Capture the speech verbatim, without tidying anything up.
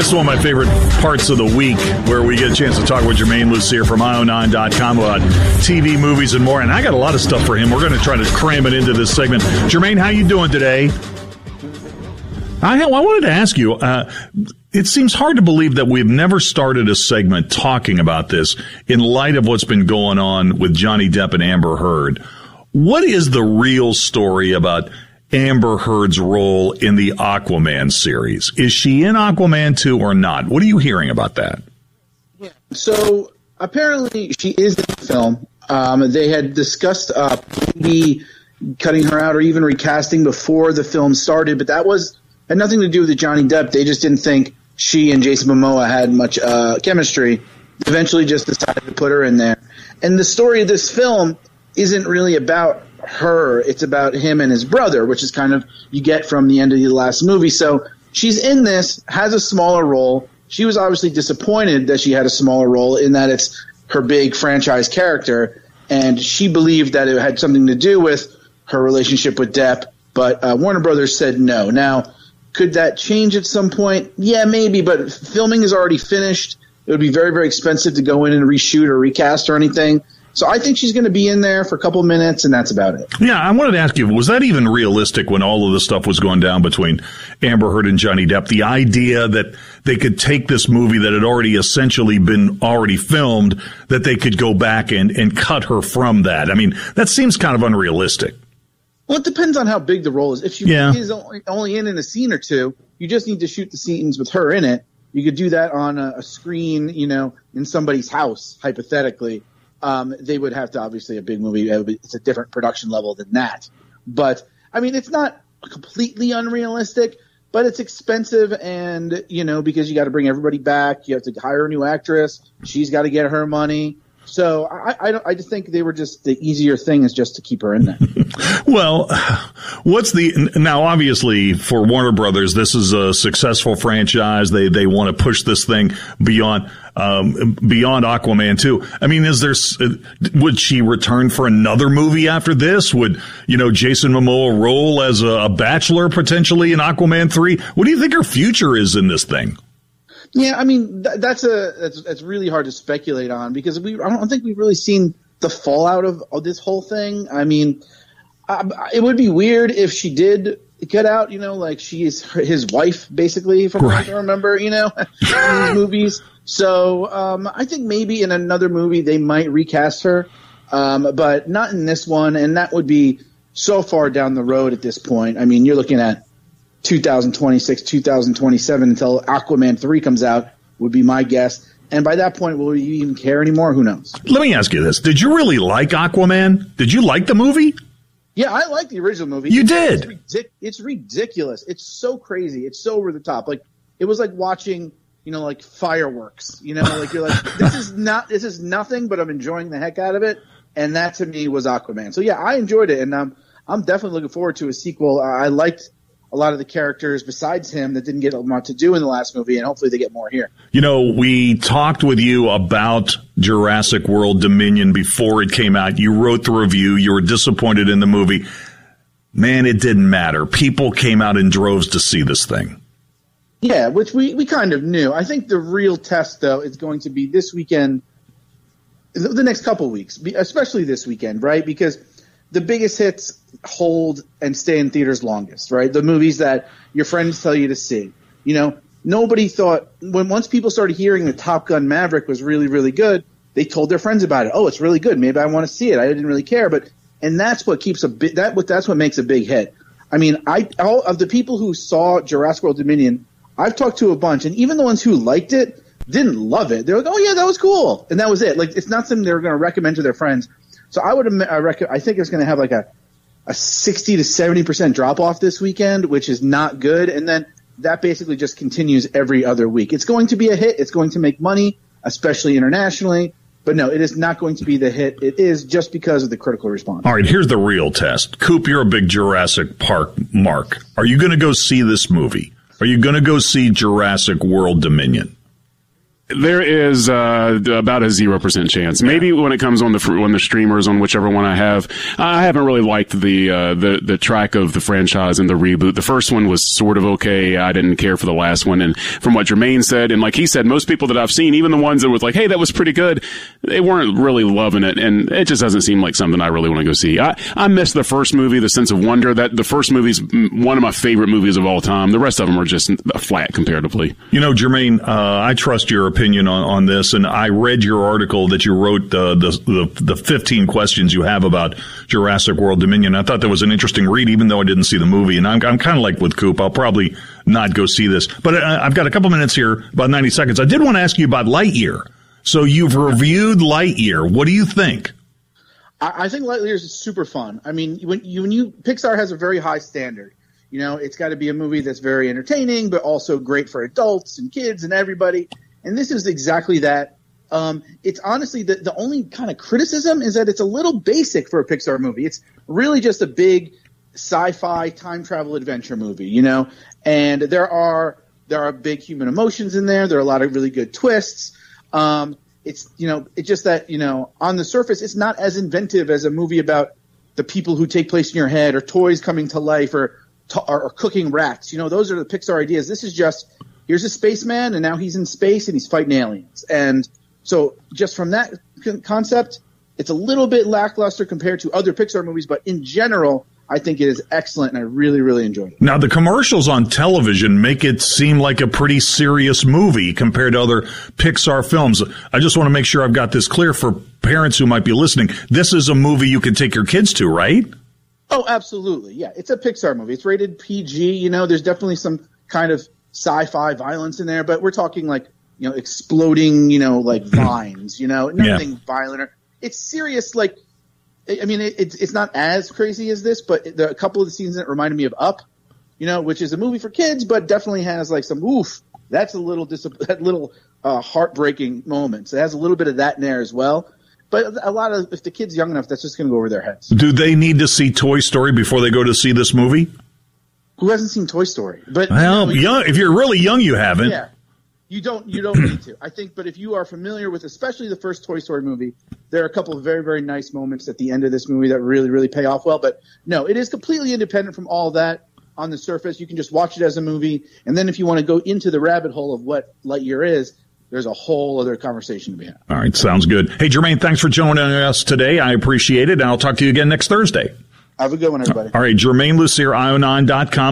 This is one of my favorite parts of the week, where we get a chance to talk with Jermaine Lucier from I O nine dot com about T V, movies, and more. And I got a lot of stuff for him. We're going to try to cram it into this segment. Jermaine, how you doing today? I, I wanted to ask you, uh, it seems hard to believe that we've never started a segment talking about this in light of what's been going on with Johnny Depp and Amber Heard. What is the real story about Amber Heard's role in the Aquaman series? Is she in Aquaman two or not? What are you hearing about that? Yeah. So apparently she is in the film. Um, they had discussed uh, maybe cutting her out or even recasting before the film started, but that was had nothing to do with the Johnny Depp. They just didn't think she and Jason Momoa had much uh, chemistry. Eventually just decided to put her in there. And the story of this film isn't really about her. It's about him and his brother, which is kind of you get from the end of the last movie. So she's in this, has a smaller role. She was obviously disappointed that she had a smaller role in that it's her big franchise character, and she believed that it had something to do with her relationship with Depp, but uh, Warner Brothers said no. Now, could that change at some point? Yeah, maybe, but filming is already finished. It would be very, very expensive to go in and reshoot or recast or anything. So I think she's going to be in there for a couple minutes, and that's about it. Yeah, I wanted to ask you, was that even realistic when all of this stuff was going down between Amber Heard and Johnny Depp? The idea that they could take this movie that had already essentially been already filmed, that they could go back and, and cut her from that. I mean, that seems kind of unrealistic. Well, it depends on how big the role is. If she yeah. is only, only in, in a scene or two, you just need to shoot the scenes with her in it. You could do that on a, a screen, you know, in somebody's house, hypothetically. Um, they would have to, obviously, a big movie. It's a different production level than that. But, I mean, it's not completely unrealistic, but it's expensive. And, you know, because you got to bring everybody back, you have to hire a new actress. She's got to get her money. So I, I, I just think they were just the easier thing is just to keep her in there. Well, what's the now? Obviously, for Warner Brothers, this is a successful franchise. They they want to push this thing beyond um, beyond Aquaman two. I mean, is there would she return for another movie after this? Would you know Jason Momoa roll as a, a bachelor potentially in Aquaman three? What do you think her future is in this thing? Yeah, I mean th- that's a that's, that's really hard to speculate on because we I don't think we've really seen the fallout of, of this whole thing. I mean, uh, it would be weird if she did get out. You know, like she is his wife, basically, from what I can remember. You know, in these movies. So um, I think maybe in another movie they might recast her, um, but not in this one. And that would be so far down the road at this point. I mean, you're looking at two thousand twenty-six, two thousand twenty-seven until Aquaman three comes out would be my guess. And by that point, will we even care anymore? Who knows? Let me ask you this. Did you really like Aquaman? Did you like the movie? Yeah, I like the original movie. You it's, did? It's, ridic- it's ridiculous. It's so crazy. It's so over the top. Like, it was like watching, you know, like fireworks. You know, like you're like, this is not, this is nothing, but I'm enjoying the heck out of it. And that to me was Aquaman. So yeah, I enjoyed it. And um, I'm definitely looking forward to a sequel. I liked a lot of the characters besides him that didn't get a lot to do in the last movie, and hopefully they get more here. You know, we talked with you about Jurassic World Dominion before it came out. You wrote the review. You were disappointed in the movie. Man, it didn't matter. People came out in droves to see this thing. Yeah, which we, we kind of knew. I think the real test, though, is going to be this weekend, the next couple weeks, especially this weekend, right? Because the biggest hits hold and stay in theaters longest, right? The movies that your friends tell you to see. You know, nobody thought when once people started hearing that Top Gun Maverick was really, really good, they told their friends about it. Oh, it's really good. Maybe I want to see it. I didn't really care, but and that's what keeps a bit that what that's what makes a big hit. I mean, I all of the people who saw Jurassic World Dominion, I've talked to a bunch, and even the ones who liked it didn't love it. They're like, "Oh yeah, that was cool," and that was it. Like, it's not something they were going to recommend to their friends. So I would I, rec- I think it's going to have like a a sixty to seventy percent drop off this weekend, which is not good. And then that basically just continues every other week. It's going to be a hit. It's going to make money, especially internationally. But no, it is not going to be the hit. It is just because of the critical response. All right, here's the real test. Coop, you're a big Jurassic Park mark. Are you going to go see this movie? Are you going to go see Jurassic World Dominion? There is uh, about a zero percent chance. Maybe when it comes on the when the streamers on whichever one I have. I haven't really liked the uh, the the track of the franchise and the reboot. The first one was sort of okay. I didn't care for the last one. And from what Jermaine said, and like he said, most people that I've seen, even the ones that was like, "Hey, that was pretty good," they weren't really loving it, and it just doesn't seem like something I really want to go see. I I miss the first movie, the sense of wonder. That the first movie's one of my favorite movies of all time. The rest of them are just flat comparatively. You know, Jermaine, uh, I trust your opinion. opinion on, on this, and I read your article that you wrote, uh, the, the the fifteen questions you have about Jurassic World Dominion. I thought that was an interesting read, even though I didn't see the movie. And I'm, I'm kind of like with Coop. I'll probably not go see this. But I, I've got a couple minutes here, about ninety seconds. I did want to ask you about Lightyear. So you've reviewed Lightyear. What do you think? I, I think Lightyear is super fun. I mean, when you, when you Pixar has a very high standard. You know, it's got to be a movie that's very entertaining, but also great for adults and kids and everybody. And this is exactly that. Um, it's honestly the, the only kind of criticism is that it's a little basic for a Pixar movie. It's really just a big sci-fi time travel adventure movie, you know. And there are there are big human emotions in there. There are a lot of really good twists. Um, it's you know it's just that you know on the surface it's not as inventive as a movie about the people who take place in your head or toys coming to life or to, or, or cooking rats. You know, those are the Pixar ideas. This is just here's a spaceman, and now he's in space, and he's fighting aliens. And so just from that concept, it's a little bit lackluster compared to other Pixar movies, but in general, I think it is excellent, and I really, really enjoyed it. Now, the commercials on television make it seem like a pretty serious movie compared to other Pixar films. I just want to make sure I've got this clear for parents who might be listening. This is a movie you can take your kids to, right? Oh, absolutely. Yeah, it's a Pixar movie. It's rated P G. You know, there's definitely some kind of sci-fi violence in there, but we're talking like, you know, exploding, you know, like vines, you know, nothing yeah. violent. Or, it's serious. Like, I mean, it, it's it's not as crazy as this, but the, a couple of the scenes that reminded me of Up, you know, which is a movie for kids, but definitely has like some oof. That's a little dis- that little uh, heartbreaking moments. It has a little bit of that in there as well. But a lot of if the kid's young enough, that's just going to go over their heads. Do they need to see Toy Story before they go to see this movie? Who hasn't seen Toy Story? But well, you know, young, if you're really young, you haven't. Yeah, you don't. You don't need to. I think, but if you are familiar with, especially the first Toy Story movie, there are a couple of very, very nice moments at the end of this movie that really, really pay off well. But no, it is completely independent from all that. On the surface, you can just watch it as a movie, and then if you want to go into the rabbit hole of what Lightyear is, there's a whole other conversation to be had. All right, sounds good. Hey, Jermaine, thanks for joining us today. I appreciate it, and I'll talk to you again next Thursday. Have a good one, everybody. All right, Jermaine Lucier, I O nine dot com.